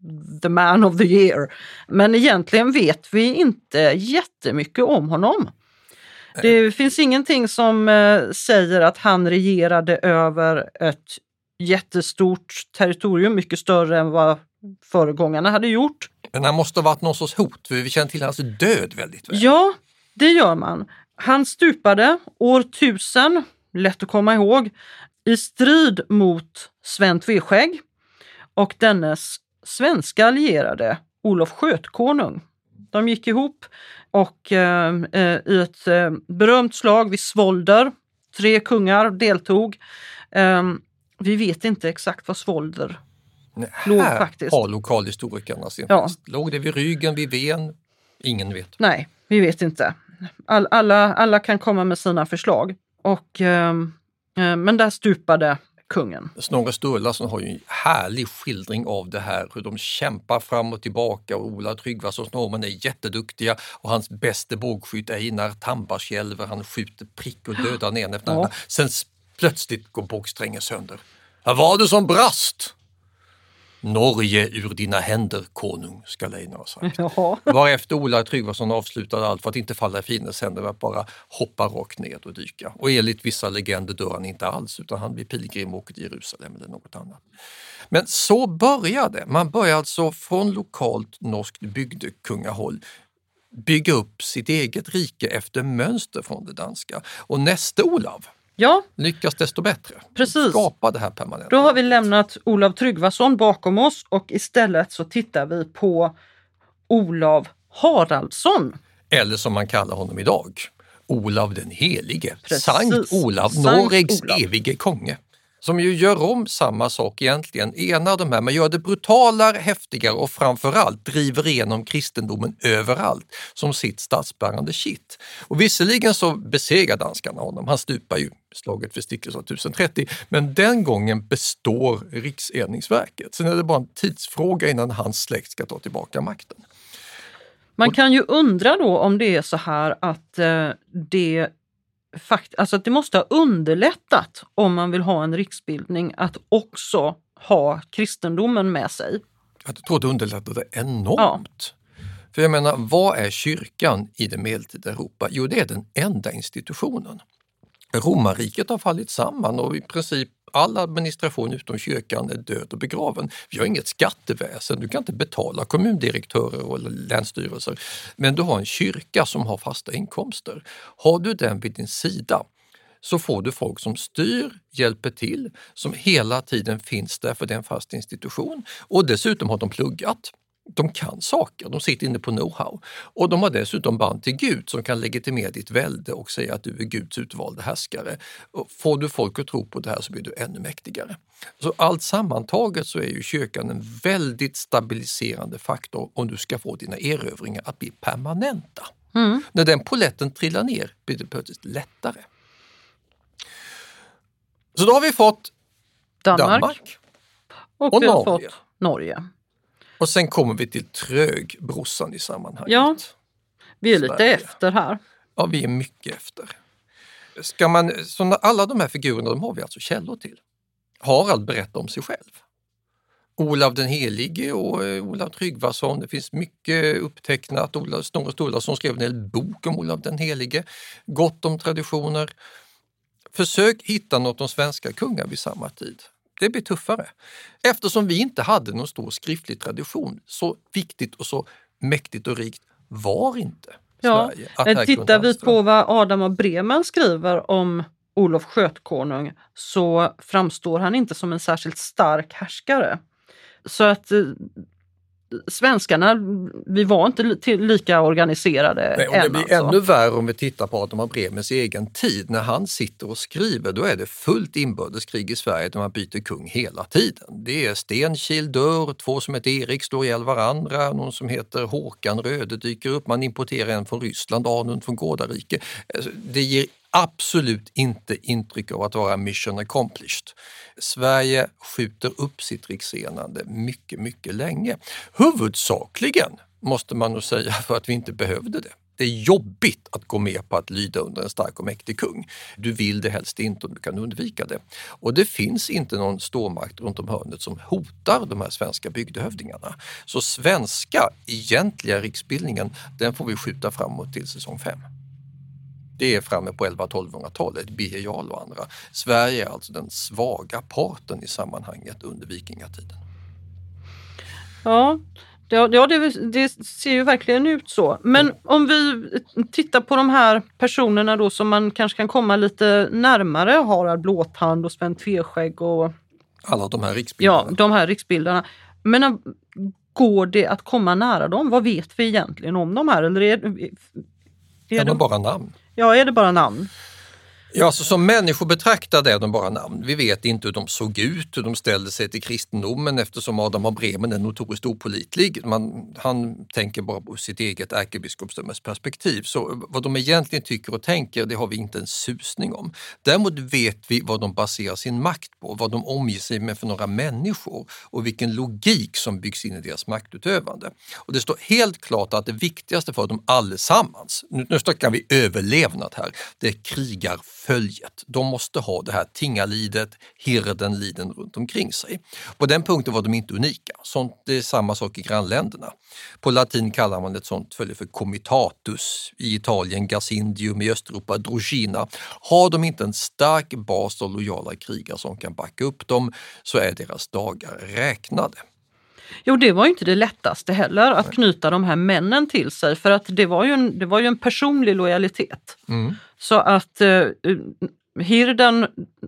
the man of the year. Men egentligen vet vi inte jättemycket om honom. Det finns ingenting som eh, säger att han regerade över ett jättestort territorium, mycket större än vad föregångarna hade gjort. Men han måste ha varit någon sorts hot, för vi känner till hans död väldigt väl. Ja, det gör man. Han stupade år tusen, lätt att komma ihåg, i strid mot Sven Tveskägg och dennes svenska allierade Olof Skötkonung. De gick ihop och eh, i ett eh, berömt slag vid Svolder, tre kungar deltog. Eh, vi vet inte exakt vad Svolder Nej, låg här faktiskt. har lokalhistorikerna sin Ja. fest. Låg det vid ryggen, vid ven? Ingen vet. Nej, vi vet inte. All, alla, alla kan komma med sina förslag. Och, eh, eh, men där stupade kungen. Snorre Sturlason har ju en härlig skildring av det här, hur de kämpar fram och tillbaka och Ola Tryggvason och Snorren är jätteduktiga och hans bäste bågskytt Einar Tambarskjälver, han skjuter prick och dödar en efter Ja. andra. Sen plötsligt går bågsträngen sönder. Vad var det som brast? Norge ur dina händer, konung, ska Einar ha sagt. Ja. Varefter Ola Tryggvason avslutade allt för att inte falla i fiendens händer med att bara hoppa rakt ned och dyka. Och enligt vissa legender dör han inte alls, utan han blir pilgrim och åker till Jerusalem eller något annat. Men så började. Man började alltså från lokalt norskt bygdekungahåll bygga upp sitt eget rike efter mönster från det danska. Och nästa Olav Ja, lyckas desto bättre. Precis. Skapa det här permanent. då har vi lämnat Olav Tryggvason bakom oss och istället så tittar vi på Olav Haraldsson. Eller som man kallar honom idag, Olav den helige. Precis. Sankt Olav, Sankt Norregs Olav. evige konge. Som ju gör om samma sak egentligen, enar de här, men gör det brutalare, häftigare och framförallt driver igenom kristendomen överallt som sitt statsbärande kitt. Och visserligen så besegrar danskarna honom, han stupar ju slaget vid Stiklestad tusen trettio, men den gången består Rikseningsverket. Sen är det bara en tidsfråga innan hans släkt ska ta tillbaka makten. Man kan ju undra då om det är så här att eh, det fakt- alltså att det måste ha underlättat om man vill ha en riksbildning att också ha kristendomen med sig. Jag tror det underlättade enormt. Ja. För jag menar, vad är kyrkan i det medeltida Europa? Jo, det är den enda institutionen. Romarriket har fallit samman och i princip all administration utom kyrkan är död och begraven. Vi har inget skatteväsen, du kan inte betala kommundirektörer eller länsstyrelser. Men du har en kyrka som har fasta inkomster. Har du den vid din sida så får du folk som styr, hjälper till, som hela tiden finns där för den fast institution. Och dessutom har de pluggat. De kan saker, de sitter inne på know-how och de har dessutom band till Gud som kan legitimera ditt välde och säga att du är Guds utvalda härskare. Och får du folk att tro på det här så blir du ännu mäktigare. Så allt sammantaget så är ju kyrkan en väldigt stabiliserande faktor om du ska få dina erövringar att bli permanenta. Mm. När den poletten trillar ner blir det plötsligt lättare. Så då har vi fått Danmark, Danmark och, och vi har Norge. fått Norge. Och sen kommer vi till trögbrossan i sammanhanget. Ja, vi är lite Sverige. efter här. Ja, vi är mycket efter. Ska man, så alla de här figurerna de har vi alltså källor till. Harald berättar om sig själv. Olav den helige och eh, Olav Tryggvason. Det finns mycket upptecknat. Olav, Snorre Sturlason skrev en hel bok om Olav den helige. Gott om traditioner. Försök hitta något om svenska kungar vid samma tid. Det blir tuffare. Eftersom vi inte hade någon stor skriftlig tradition, så viktigt och så mäktigt och rikt var inte ja, Sverige. Att tittar vi på vad Adam av Bremen skriver om Olof Skötkonung så framstår han inte som en särskilt stark härskare. Så att eh, svenskarna, vi var inte till, lika organiserade. Nej, och det än blir alltså. ännu värre om vi tittar på Adam av Bremens egen tid. När han sitter och skriver, då är det fullt inbördeskrig i Sverige där man byter kung hela tiden. Det är Stenkil dör, två som heter Erik slår ihjäl varandra, någon som heter Håkan Röde dyker upp, man importerar en från Ryssland, Arnund från Gårdarike. Det ger absolut inte intryck av att vara mission accomplished. Sverige skjuter upp sitt riksenande mycket, mycket länge. Huvudsakligen måste man nog säga för att vi inte behövde det. Det är jobbigt att gå med på att lyda under en stark och mäktig kung. Du vill det helst inte och du kan undvika det. Och det finns inte någon stormakt runt om hörnet som hotar de här svenska bygdehövdingarna. Så svenska egentliga riksbildningen, den får vi skjuta framåt till säsong fem. Det är framme på elva-tolvhundratalet, Birger Jarl och andra. Sverige är alltså den svaga parten i sammanhanget under vikingatiden. Ja, ja det, det ser ju verkligen ut så. Men mm. om vi tittar på de här personerna då som man kanske kan komma lite närmare. Harald Blåtand och Sven Tveskägg och... alla de här riksbildarna. Ja, de här riksbildarna. Men går det att komma nära dem? Vad vet vi egentligen om de här? Eller är, är, är de, de bara namn? Ja, är det bara namn? Ja, så som människor betraktade är de bara namn. Vi vet inte hur de såg ut, hur de ställde sig till kristendomen eftersom Adam av Bremen är notoriskt opålitlig. Man, han tänker bara på sitt eget ärkebiskopsdömes perspektiv. Så vad de egentligen tycker och tänker, det har vi inte en susning om. Däremot vet vi vad de baserar sin makt på, vad de omger sig med för några människor och vilken logik som byggs in i deras maktutövande. Och det står helt klart att det viktigaste för dem allesammans, nu, nu snackar vi överlevnad här, det är krigar följet. De måste ha det här tingalidet, hirdenliden runt omkring sig. På den punkten var de inte unika. Sånt, det är samma sak i grannländerna. På latin kallar man ett sånt följe för comitatus. I Italien Gasindium, i Östeuropa Drogina. Har de inte en stark bas av lojala krigare som kan backa upp dem så är deras dagar räknade. Jo, det var ju inte det lättaste heller att knyta de här männen till sig, för att det var ju en, det var ju en personlig lojalitet. Mm. Så att eh, hirden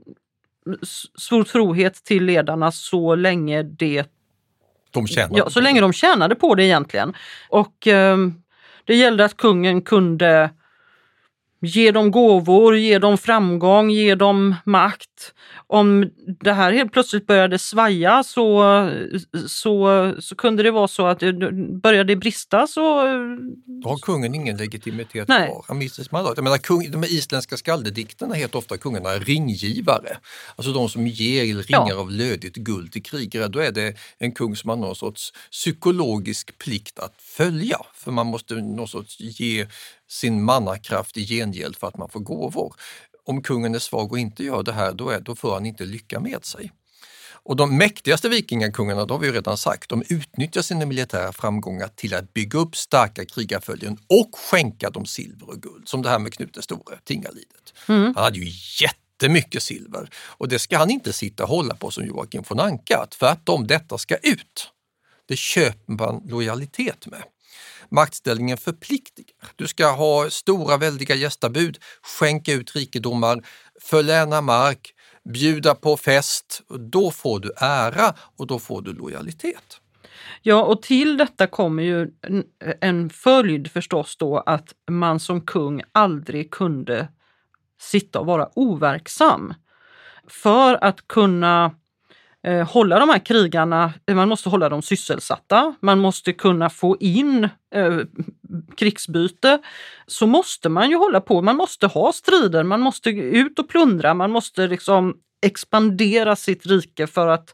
svor trohet till ledarna så länge det de tjänade ja, så länge de tjänade på det egentligen. Och eh, det gällde att kungen kunde ge dem gåvor, ge dem framgång, ge dem makt. Om det här helt plötsligt började svaja så, så, så kunde det vara så att det började brista så... Då har kungen ingen legitimitet Nej. kvar. Han mister sitt mandat. Jag menar, kung, de isländska skaldedikterna heter ofta kungarna ringgivare. Alltså de som ger ringar ja. av lödigt guld till krigare. Då är det en kung som har någon sorts psykologisk plikt att följa. För man måste någon sorts ge sin mannakraft i gengäld för att man får gåvor. Om kungen är svag och inte gör det här, då, är, då får han inte lycka med sig. Och de mäktigaste vikingakungarna, då har vi ju redan sagt, de utnyttjar sina militära framgångar till att bygga upp starka krigarföljen och skänka dem silver och guld. Som det här med Knut den store, Tingalidet. Mm. Han hade ju jättemycket silver och det ska han inte sitta och hålla på som Joakim von Anka. För att om detta ska ut, det köper man lojalitet med. Maktställningen förpliktigar. Du ska ha stora väldiga gästabud, skänka ut rikedomar, förläna mark, bjuda på fest. Då får du ära och då får du lojalitet. Ja, och till detta kommer ju en, en följd förstås då att man som kung aldrig kunde sitta och vara overksam. För att kunna eh, hålla de här krigarna, man måste hålla dem sysselsatta, man måste kunna få in eh, krigsbyte, så måste man ju hålla på, man måste ha strider, man måste ut och plundra, man måste liksom expandera sitt rike för att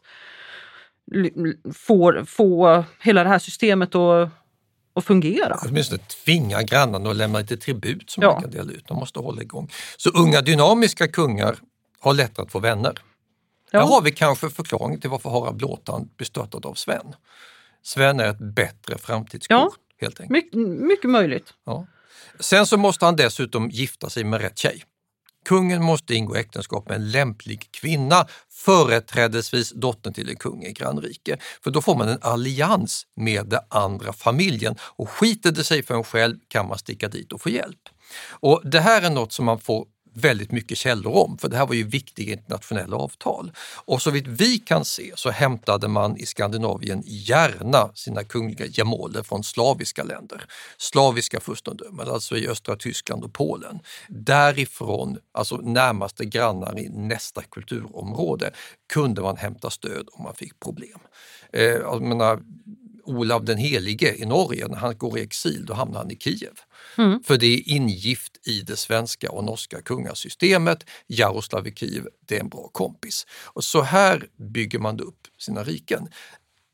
få, få hela det här systemet att, att fungera. Åtminstone tvinga grannarna att lämna lite tribut som ja. man kan dela ut. De måste hålla igång. Så unga dynamiska kungar har lätt att få vänner. Ja. Här har vi kanske förklaring till varför Harald Blåtand blir stöttad av Sven. Sven är ett bättre framtidskort, ja. helt enkelt. Mycket, mycket möjligt. Ja. Sen så måste han dessutom gifta sig med rätt tjej. Kungen måste ingå äktenskap med en lämplig kvinna, företrädesvis dottern till en kung i grannrike. För då får man en allians med den andra familjen och skiter det sig för en själv kan man sticka dit och få hjälp. Och det här är något som man får väldigt mycket källor om, för det här var ju viktiga internationella avtal. Och så vitt vi kan se så hämtade man i Skandinavien gärna sina kungliga gemåler från slaviska länder. Slaviska furstendömen, alltså i östra Tyskland och Polen. Därifrån, alltså närmaste grannar i nästa kulturområde, kunde man hämta stöd om man fick problem. Eh, jag menar, Olav den helige i Norge, när han går i exil, då hamnar han i Kiev. Mm. För det är ingift i det svenska och norska kungasystemet. Jaroslav i Kiev, det är en bra kompis. Och så här bygger man upp sina riken.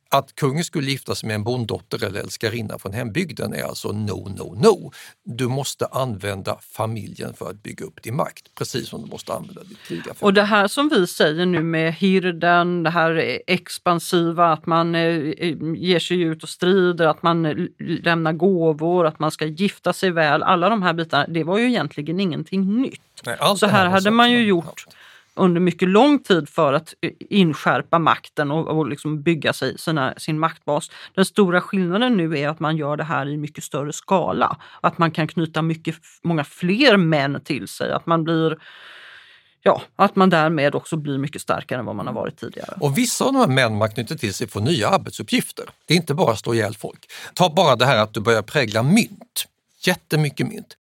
Att kungen skulle gifta sig med en bonddotter eller älskarinna från hembygden är alltså no, no, no. Du måste använda familjen för att bygga upp din makt, precis som du måste använda ditt krigarfölje. Och det här som vi säger nu med hirden, det här expansiva, att man ger sig ut och strider, att man lämnar gåvor, att man ska gifta sig väl, alla de här bitarna, det var ju egentligen ingenting nytt. Nej, så här, här hade man ju gjort haft. under mycket lång tid för att inskärpa makten och, och liksom bygga sig sina, sin maktbas. Den stora skillnaden nu är att man gör det här i mycket större skala. Att man kan knyta mycket, många fler män till sig. Att man blir, ja, att man därmed också blir mycket starkare än vad man har varit tidigare. Och vissa av de här män man knyter till sig får nya arbetsuppgifter. Det är inte bara att slå ihjäl folk. Ta bara det här att du börjar prägla mynt. Jättemycket mynt.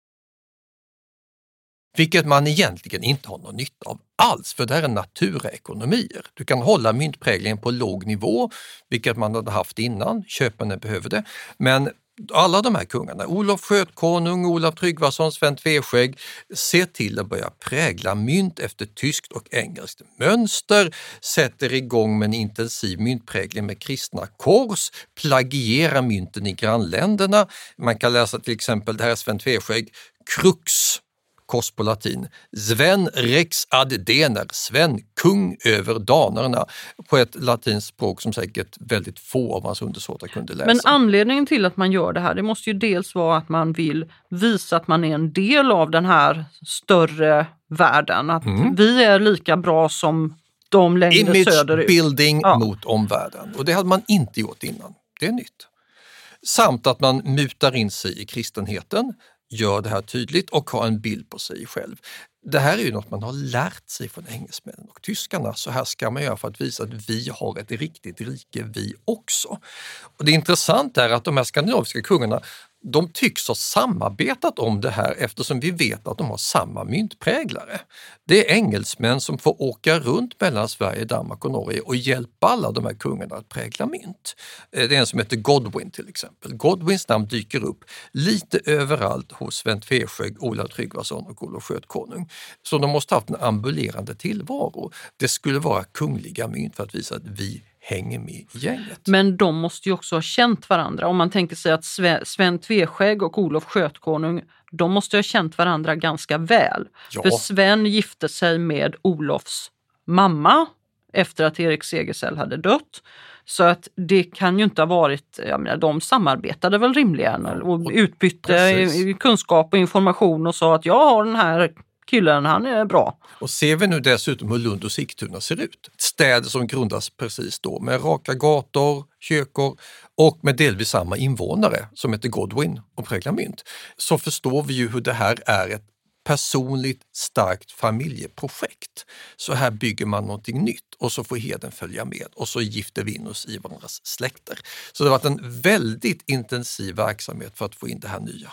Vilket man egentligen inte har någon nytta av alls, för det här är naturekonomier. Du kan hålla myntpräglingen på låg nivå, vilket man hade haft innan, köparna behöver det. Men alla de här kungarna, Olof Skötkonung, Olav Tryggvason, Sven Tveskägg, ser till att börja prägla mynt efter tyskt och engelskt mönster, sätter igång med en intensiv myntprägling med kristna kors, plagierar mynten i grannländerna. Man kan läsa till exempel, det här är Sven Tveskägg, Crux, kors på latin, Sven rex ad dener, Sven kung över danerna, på ett latinskt språk som säkert väldigt få av hans undersåtar kunde läsa. Men anledningen till att man gör det här, det måste ju dels vara att man vill visa att man är en del av den här större världen, att mm. vi är lika bra som de längre Image söderut. Image building ja. mot omvärlden, och det hade man inte gjort innan. Det är nytt. Samt att man mutar in sig i kristenheten, gör det här tydligt och har en bild på sig själv. Det här är ju något man har lärt sig från engelsmännen och tyskarna. Så här ska man göra för att visa att vi har ett riktigt rike, vi också. Och det intressanta är att de här skandinaviska kungarna, de tycks ha samarbetat om det här eftersom vi vet att de har samma myntpräglare. Det är engelsmän som får åka runt mellan Sverige, Danmark och Norge och hjälpa alla de här kungarna att prägla mynt. Det är en som heter Godwin till exempel. Godwins namn dyker upp lite överallt hos Sven Tveskägg, Olav Tryggvason och Olof Skötkonung. Så de måste ha haft en ambulerande tillvaro. Det skulle vara kungliga mynt för att visa att vi hänger med i gänget. Men de måste ju också ha känt varandra. Om man tänker sig att Sven Tveskägg och Olof Skötkonung, de måste ha känt varandra ganska väl. Ja. För Sven gifte sig med Olofs mamma efter att Erik Segersäll hade dött. Så att det kan ju inte ha varit, jag menar, de samarbetade väl rimligen och utbytte Precis. kunskap och information och sa att jag har den här killen, han är bra. Och ser vi nu dessutom hur Lund och Sigtuna ser ut. Städer som grundas precis då med raka gator, kyrkor och med delvis samma invånare som heter Godwin och präglar mynt. Så förstår vi ju hur det här är ett personligt starkt familjeprojekt. Så här bygger man någonting nytt och så får heden följa med och så gifter vi in oss i varandras släkter. Så det har varit en väldigt intensiv verksamhet för att få in det här nya.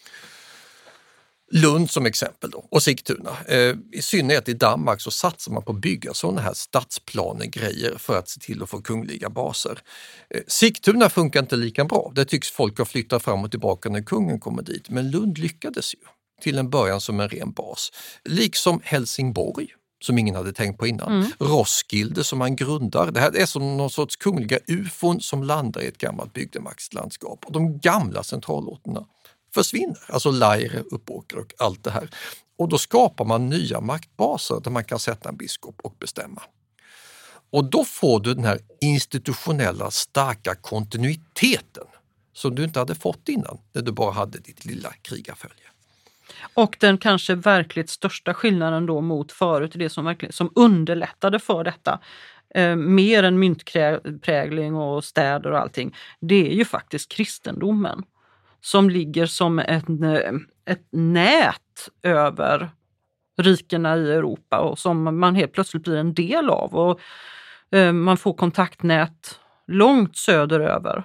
Lund som exempel då, och Sigtuna. Eh, I synnerhet i Danmark så satsar man på att bygga sådana här stadsplanegrejer för att se till att få kungliga baser. Eh, Sigtuna funkar inte lika bra. Det tycks folk ha flyttat fram och tillbaka när kungen kommer dit. Men Lund lyckades ju till en början som en ren bas. Liksom Helsingborg, som ingen hade tänkt på innan. Mm. Roskilde som man grundar. Det här är som någon sorts kungliga ufon som landar i ett gammalt bygdemaktslandskap. Och de gamla centralorterna försvinner, alltså Laire, Uppåker och allt det här. Och då skapar man nya maktbaser där man kan sätta en biskop och bestämma. Och då får du den här institutionella starka kontinuiteten som du inte hade fått innan när du bara hade ditt lilla krigarfölje. Och den kanske verkligt största skillnaden då mot förut, det som, verkligen, som underlättade för detta, eh, mer än myntprägling och städer och allting, det är ju faktiskt kristendomen. Som ligger som ett, ett nät över rikena i Europa och som man helt plötsligt blir en del av. Och eh, man får kontaktnät långt söderöver.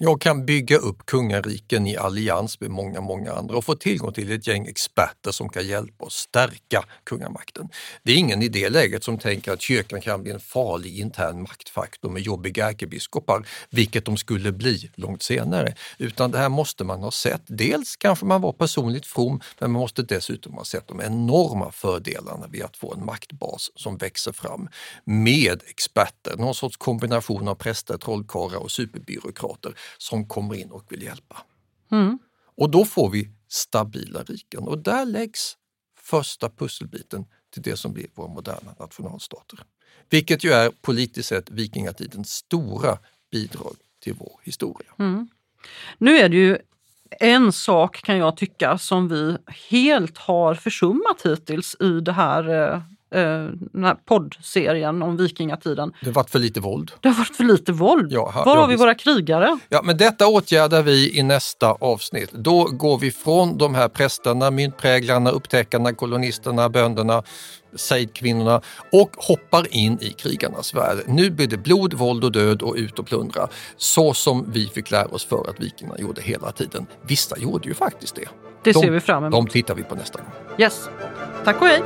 Jag kan bygga upp kungariken i allians med många, många andra och få tillgång till ett gäng experter som kan hjälpa oss stärka kungamakten. Det är ingen i det läget som tänker att kyrkan kan bli en farlig intern maktfaktor med jobbiga ärkebiskopar, vilket de skulle bli långt senare. Utan det här måste man ha sett. Dels kanske man var personligt from, men man måste dessutom ha sett de enorma fördelarna vid att få en maktbas som växer fram med experter. Någon sorts kombination av präster, trollkarlar och superbyråkrater som kommer in och vill hjälpa. Mm. Och då får vi stabila riken och där läggs första pusselbiten till det som blir våra moderna nationalstater. Vilket ju är politiskt sett vikingatidens stora bidrag till vår historia. Mm. Nu är det ju en sak kan jag tycka som vi helt har försummat hittills i det här eh, den här poddserien om vikingatiden. Det har varit för lite våld. Det har varit för lite våld. Ja, här, Var har ja, vi våra krigare? Ja, men detta åtgärdar vi i nästa avsnitt. Då går vi från de här prästerna, myntpräglarna, upptäckarna, kolonisterna, bönderna, sejdkvinnorna och hoppar in i krigarnas värld. Nu blir det blod, våld och död och ut och plundra. Så som vi fick lära oss för att vikingarna gjorde hela tiden. Vissa gjorde ju faktiskt det. Det de, ser vi fram emot. De tittar vi på nästa gång. Yes. Tack och hej!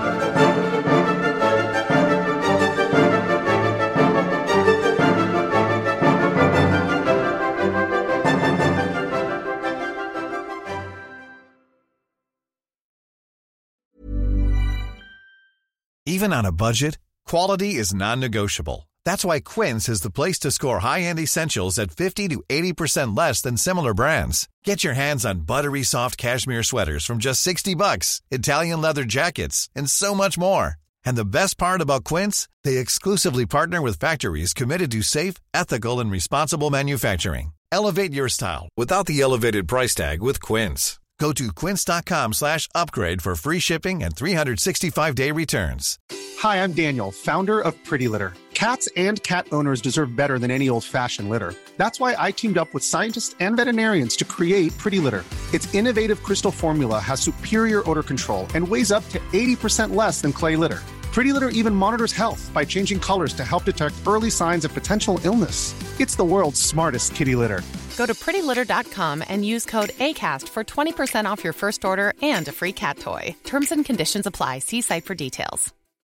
Even on a budget, quality is non-negotiable. That's why Quince is the place to score high-end essentials at fifty to eighty percent less than similar brands. Get your hands on buttery soft cashmere sweaters from just sixty bucks, Italian leather jackets, and so much more. And the best part about Quince, they exclusively partner with factories committed to safe, ethical, and responsible manufacturing. Elevate your style without the elevated price tag with Quince. Go to quince.com slash upgrade for free shipping and three sixty-five day returns. Hi, I'm Daniel, founder of Pretty Litter. Cats and cat owners deserve better than any old-fashioned litter. That's why I teamed up with scientists and veterinarians to create Pretty Litter. Its innovative crystal formula has superior odor control and weighs up to eighty percent less than clay litter. Pretty Litter even monitors health by changing colors to help detect early signs of potential illness. It's the world's smartest kitty litter. Go to pretty litter dot com and use code ACAST for twenty percent off your first order and a free cat toy. Terms and conditions apply. See site for details.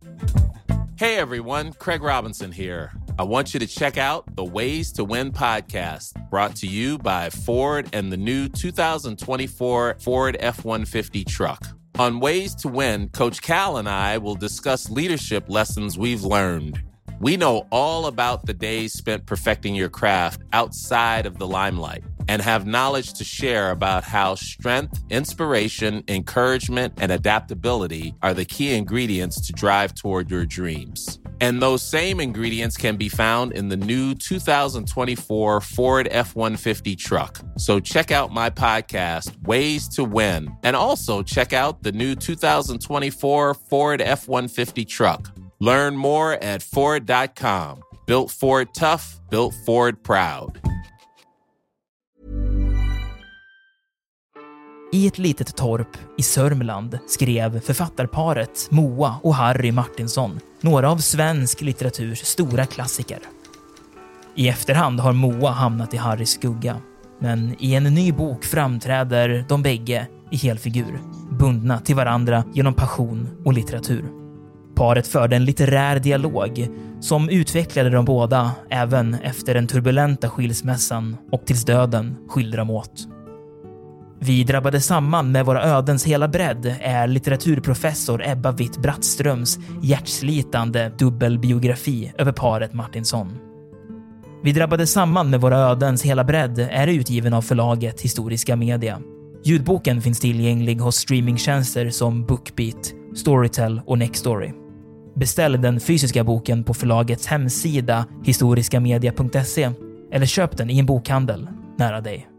Hey everyone, Craig Robinson here. I want you to check out the Ways to Win podcast, brought to you by Ford and the new two thousand twenty-four Ford F one fifty truck. On Ways to Win, Coach Cal and I will discuss leadership lessons we've learned. We know all about the days spent perfecting your craft outside of the limelight and have knowledge to share about how strength, inspiration, encouragement, and adaptability are the key ingredients to drive toward your dreams. And those same ingredients can be found in the new two thousand twenty-four Ford F one fifty truck. So check out my podcast, Ways to Win, and also check out the new two thousand twenty-four Ford F one fifty truck. Learn more at Ford dot com. Built Ford tough, built Ford proud. I ett litet torp i Sörmland skrev författarparet Moa och Harry Martinsson några av svensk litteraturs stora klassiker. I efterhand har Moa hamnat i Harrys skugga, men i en ny bok framträder de bägge i helfigur, bundna till varandra genom passion och litteratur. Paret förde en litterär dialog som utvecklade de båda även efter den turbulenta skilsmässan och tills döden skilde dem åt. Vi drabbade samman med våra ödens hela bredd är litteraturprofessor Ebba Witt-Brattströms hjärtslitande dubbelbiografi över paret Martinsson. Vi drabbade samman med våra ödens hela bredd är utgiven av förlaget Historiska Media. Ljudboken finns tillgänglig hos streamingtjänster som Bookbeat, Storytel och Nextory. Beställ den fysiska boken på förlagets hemsida historiskamedia punkt se eller köp den i en bokhandel nära dig.